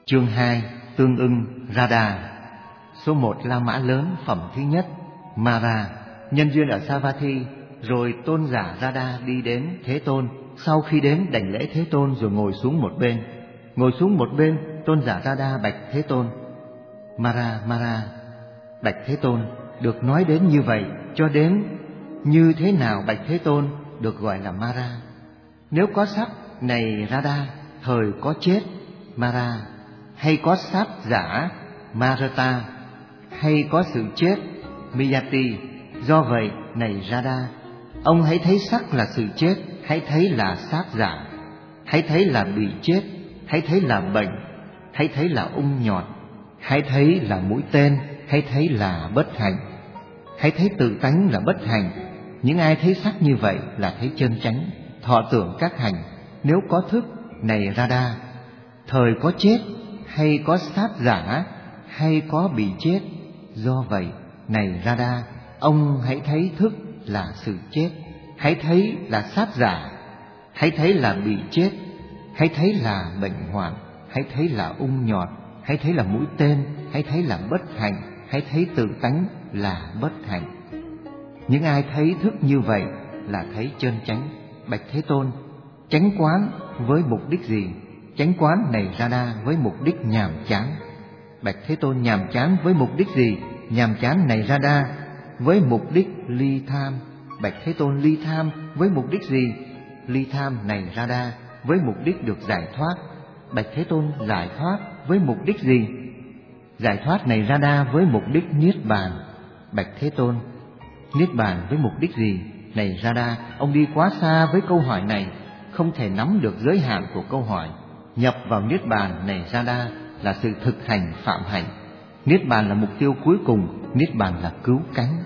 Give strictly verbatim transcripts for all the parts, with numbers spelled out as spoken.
Chương hai. Tương ưng Radha. Số một La Mã lớn phẩm thứ nhất Mara, nhân duyên ở Savatthi. Rồi tôn giả Radha đi đến Thế Tôn. Sau khi đến đảnh lễ Thế Tôn rồi ngồi xuống một bên. Ngồi xuống một bên, tôn giả Radha bạch Thế Tôn: Mara, Mara, bạch Thế Tôn, được nói đến như vậy, cho đến như thế nào bạch Thế Tôn được gọi là Mara? Nếu có sắc, này Radha, thời có chết, Mara, hay có sát giả, Marata, hay có sự chết, Miyati. Do vậy, này Radha, ông hãy thấy sắc là sự chết, hãy thấy là sát giả, hãy thấy là bị chết, hãy thấy là bệnh, hãy thấy là ung nhọt, hãy thấy là mũi tên, hãy thấy là bất hạnh, hãy thấy tự tánh là bất hạnh. Những ai thấy sắc như vậy là thấy chân chánh, thọ tưởng các hành. Nếu có thức, này Radha, thời có chết, hay có sát giả, hay có bị chết. Do vậy, này Radha, ông hãy thấy thức là sự chết, hãy thấy là sát giả, hãy thấy là bị chết, hãy thấy là bệnh hoạn, hãy thấy là ung nhọt, hãy thấy là mũi tên, hãy thấy là bất hạnh, hãy thấy tự tánh là bất hạnh. Những ai thấy thức như vậy là thấy chân chánh. Bạch Thế Tôn, chánh quán với mục đích gì? Chánh quán, này Radha, với mục đích nhàm chán. Bạch Thế Tôn, nhàm chán với mục đích gì? Nhàm chán, này Radha, với mục đích ly tham. Bạch Thế Tôn, ly tham với mục đích gì? Ly tham, này Radha, với mục đích được giải thoát. Bạch Thế Tôn, giải thoát với mục đích gì? Giải thoát, này Radha, với mục đích niết bàn. Bạch Thế Tôn, niết bàn với mục đích gì? Này Radha, ông đi quá xa với câu hỏi này, không thể nắm được giới hạn của câu hỏi. Nhập vào niết bàn, này Radha, là sự thực hành phạm hạnh. Niết bàn là mục tiêu cuối cùng, niết bàn là cứu cánh.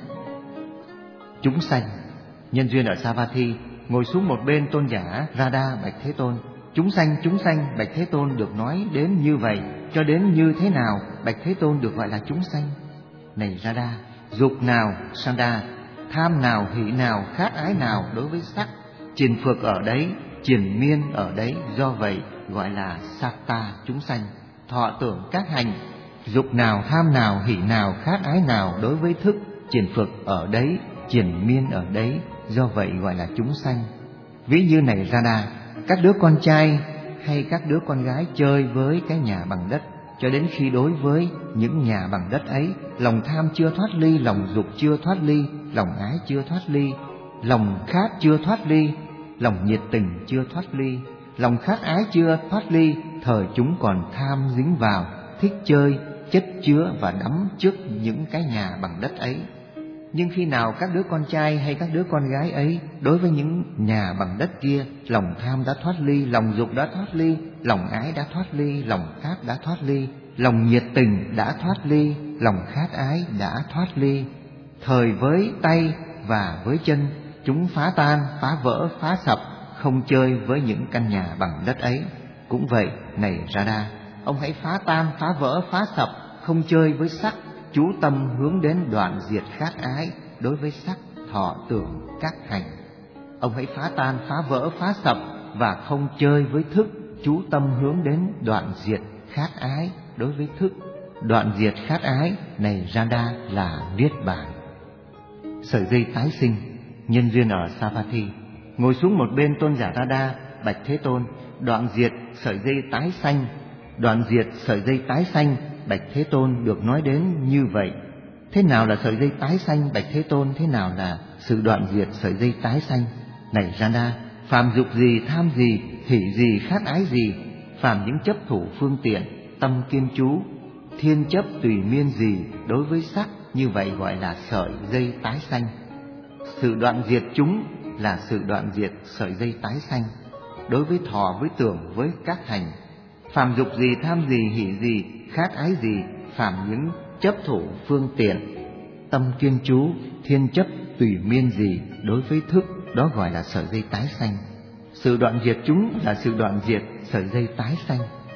Chúng sanh, nhân duyên ở Savatthi. Ngồi xuống một bên, tôn giả Radha bạch Thế Tôn: Chúng sanh, chúng sanh, bạch Thế Tôn, được nói đến như vậy, cho đến như thế nào bạch Thế Tôn được gọi là chúng sanh? Này Radha, dục nào, Sanda, tham nào, hỷ nào, khát ái nào đối với sắc, triền phược ở đấy, triền miên ở đấy. Do vậy gọi là Satta, chúng sanh. Thọ tưởng các hành, dục nào, tham nào, hỷ nào, khát ái nào đối với thức, triền phược ở đấy, triền miên ở đấy. Do vậy gọi là chúng sanh. Ví như này Radha, các đứa con trai hay các đứa con gái chơi với cái nhà bằng đất, cho đến khi đối với những nhà bằng đất ấy, lòng tham chưa thoát ly, lòng dục chưa thoát ly, lòng ái chưa thoát ly, lòng khát chưa thoát ly, lòng nhiệt tình chưa thoát ly, lòng khát ái chưa thoát ly, thời chúng còn tham dính vào, thích chơi, chất chứa và đắm trước những cái nhà bằng đất ấy. Nhưng khi nào các đứa con trai hay các đứa con gái ấy đối với những nhà bằng đất kia, lòng tham đã thoát ly, lòng dục đã thoát ly, lòng ái đã thoát ly, lòng khát đã thoát ly, lòng nhiệt tình đã thoát ly, lòng khát ái đã thoát ly, thời với tay và với chân chúng phá tan, phá vỡ, phá sập, không chơi với những căn nhà bằng đất ấy. Cũng vậy, này Radha, ông hãy phá tan, phá vỡ, phá sập, không chơi với sắc, chú tâm hướng đến đoạn diệt khát ái đối với sắc, thọ tưởng các hành. Ông hãy phá tan, phá vỡ, phá sập và không chơi với thức, chú tâm hướng đến đoạn diệt khát ái đối với thức. Đoạn diệt khát ái, này Radha, là niết bàn. Sợi dây tái sinh, nhân duyên ở Savatthi. Ngồi xuống một bên, tôn giả Radha bạch Thế Tôn: Đoạn diệt sợi dây tái sanh. Đoạn diệt sợi dây tái sanh, bạch Thế Tôn, được nói đến như vậy. Thế nào là sợi dây tái sanh, bạch Thế Tôn? Thế nào là sự đoạn diệt sợi dây tái sanh? Này Radha, phàm dục gì, tham gì, hỷ gì, khát ái gì, phàm những chấp thủ phương tiện, tâm kiên chú, thiên chấp tùy miên gì đối với sắc, như vậy gọi là sợi dây tái sanh. Sự đoạn diệt chúng là sự đoạn diệt sợi dây tái sanh. Đối với thọ, với tưởng, với các hành, phàm dục gì, tham gì, hỷ gì, khát ái gì, phàm những chấp thủ phương tiện, tâm kiên chú, thiên chấp tùy miên gì đối với thức, đó gọi là sợi dây tái sanh. Sự đoạn diệt chúng là sự đoạn diệt sợi dây tái sanh.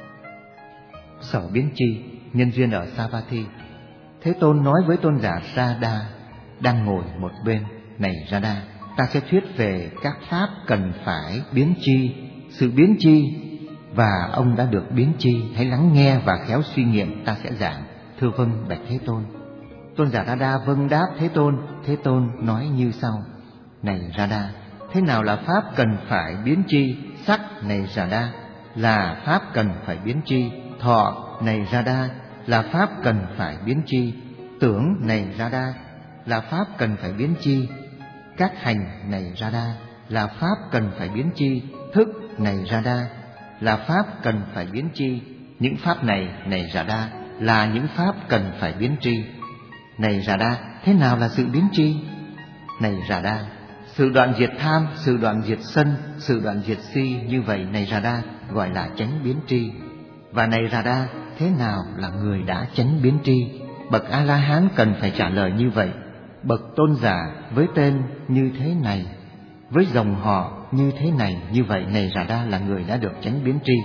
Sở biến chi, nhân duyên ở Savatthi. Thế Tôn nói với tôn giả Radha đang ngồi một bên: Này Radha, ta sẽ thuyết về các pháp cần phải biến chi. Sự biến chi và ông đã được biến chi? Hãy lắng nghe và khéo suy nghiệm, ta sẽ giảng. Thưa vâng bạch Thế Tôn. Tôn giả Rada vâng đáp Thế Tôn. Thế Tôn nói như sau: này Rada, thế nào là pháp cần phải biến chi? Sắc này Rada là pháp cần phải biến chi. Thọ này Rada là pháp cần phải biến chi. Tưởng này Rada là pháp cần phải biến chi. Các hành này Rada là pháp cần phải biến chi. Thức này Rada là pháp cần phải biến chi. Những pháp này này Rada là những pháp cần phải biến tri. Này Rada, thế nào là sự biến tri? Này Rada, sự đoạn diệt tham, sự đoạn diệt sân, sự đoạn diệt si như vậy này Rada gọi là chánh biến tri. Và này Rada, thế nào là người đã chánh biến tri? Bậc A-la-hán cần phải trả lời như vậy. Bậc tôn giả với tên như thế này, với dòng họ như thế này, như vậy này Rada là người đã được chánh biến tri.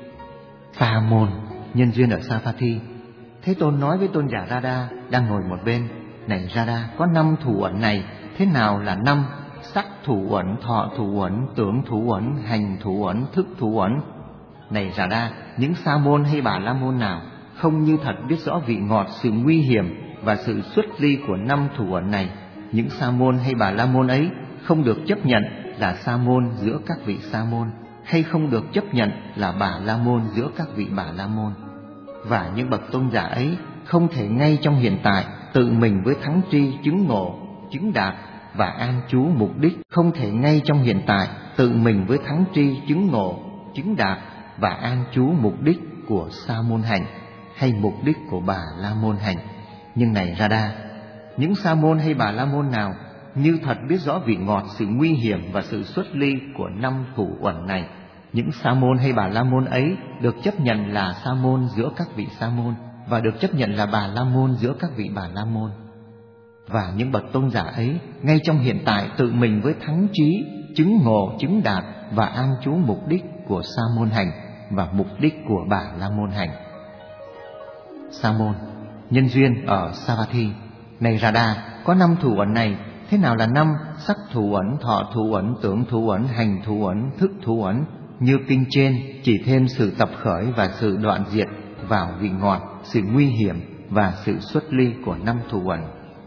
Sa môn nhân duyên ở Savatthi. Thế Tôn nói với tôn giả Rada đang ngồi một bên: này Rada, có năm thủ uẩn này. Thế nào là năm? Sắc thủ uẩn, thọ thủ uẩn, tưởng thủ uẩn, hành thủ uẩn, thức thủ uẩn. Này Rada, những sa môn hay bà la môn nào không như thật biết rõ vị ngọt, sự nguy hiểm và sự xuất ly của năm thủ uẩn này, những sa môn hay bà la môn ấy không được chấp nhận là sa môn giữa các vị sa môn, hay không được chấp nhận là bà la môn giữa các vị bà la môn. Và những bậc tôn giả ấy không thể ngay trong hiện tại tự mình với thắng tri chứng ngộ, chứng đạt và an trú mục đích, không thể ngay trong hiện tại tự mình với thắng tri chứng ngộ, chứng đạt và an trú mục đích của sa môn hành hay mục đích của bà la môn hành. Nhưng này Rada, những sa môn hay bà la môn nào như thật biết rõ vị ngọt, sự nguy hiểm và sự xuất ly của năm thủ uẩn này, những sa môn hay bà la môn ấy được chấp nhận là sa môn giữa các vị sa môn và được chấp nhận là bà la môn giữa các vị bà la môn. Và những bậc tôn giả ấy ngay trong hiện tại tự mình với thắng trí chứng ngộ, chứng đạt và an trú mục đích của sa môn hành và mục đích của bà la môn hành. Sa môn nhân duyên ở Savatthi. Này Rada, có năm thủ uẩn này. Thế nào là năm? Sắc thủ uẩn, thọ thủ uẩn, tưởng thủ uẩn, hành thủ uẩn, thức thủ uẩn. Như kinh trên chỉ thêm sự tập khởi và sự đoạn diệt vào vị ngọt, sự nguy hiểm và sự xuất ly của năm thủ uẩn.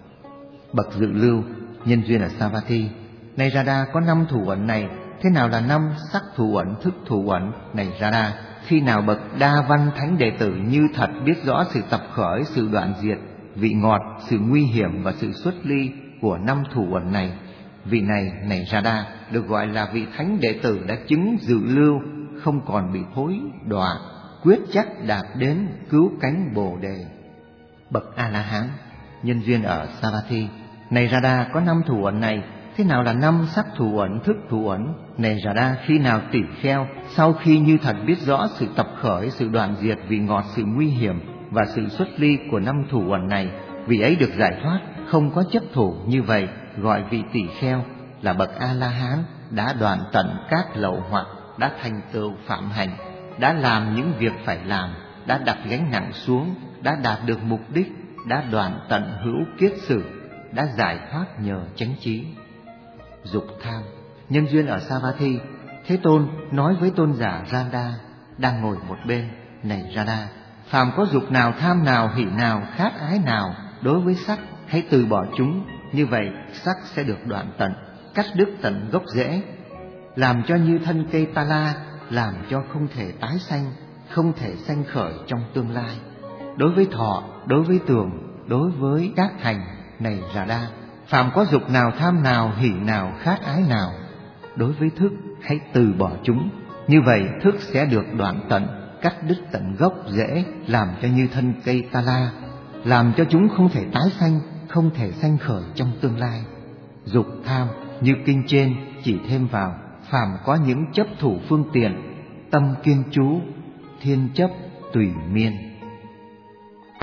Bậc dự lưu nhân duyên ở Savatthi. Này Rada, có năm thủ uẩn này. Thế nào là năm? Sắc thủ uẩn, thức thủ uẩn. Này Rada, khi nào bậc đa văn thánh đệ tử như thật biết rõ sự tập khởi, sự đoạn diệt, vị ngọt, sự nguy hiểm và sự xuất ly của năm thủ uẩn này, vị này này Rada được gọi là vị thánh đệ tử đã chứng dự lưu, không còn bị thối đọa, quyết chắc đạt đến cứu cánh Bồ đề. Bậc A-la-hán nhân duyên ở Savatthi. Này Rada, có năm thủ uẩn này. Thế nào là năm? Sắc thủ uẩn, thức thủ uẩn. Này Rada, khi nào tỷ kheo sau khi như thật biết rõ sự tập khởi, sự đoạn diệt, vị ngọt, sự nguy hiểm và sự xuất ly của năm thủ uẩn này, vị ấy được giải thoát, không có chấp thủ, như vậy gọi vị tỷ kheo là bậc A-la-hán đã đoạn tận các lậu hoặc, đã thành tựu phạm hành, đã làm những việc phải làm, đã đặt gánh nặng xuống, đã đạt được mục đích, đã đoạn tận hữu kiết sử, đã giải thoát nhờ chánh trí. Dục tham nhân duyên ở Savatthi. Thế Tôn nói với tôn giả Rada đang ngồi một bên: này Rada, phàm có dục nào, tham nào, hỷ nào, khát ái nào đối với sắc, hãy từ bỏ chúng. Như vậy sắc sẽ được đoạn tận, cắt đứt tận gốc rễ, làm cho như thân cây ta la, làm cho không thể tái sanh, không thể sanh khởi trong tương lai. Đối với thọ, đối với tưởng, đối với các hành, này Rada, phàm có dục nào, tham nào, hỷ nào, khát ái nào đối với thức, hãy từ bỏ chúng. Như vậy thức sẽ được đoạn tận, cắt đứt tận gốc rễ, làm cho như thân cây ta la, làm cho chúng không thể tái sanh, không thể sanh khởi trong tương lai. Dục tham như kinh trên chỉ thêm vào: phàm có những chấp thủ phương tiện, tâm kiên chú, thiên chấp tùy miên.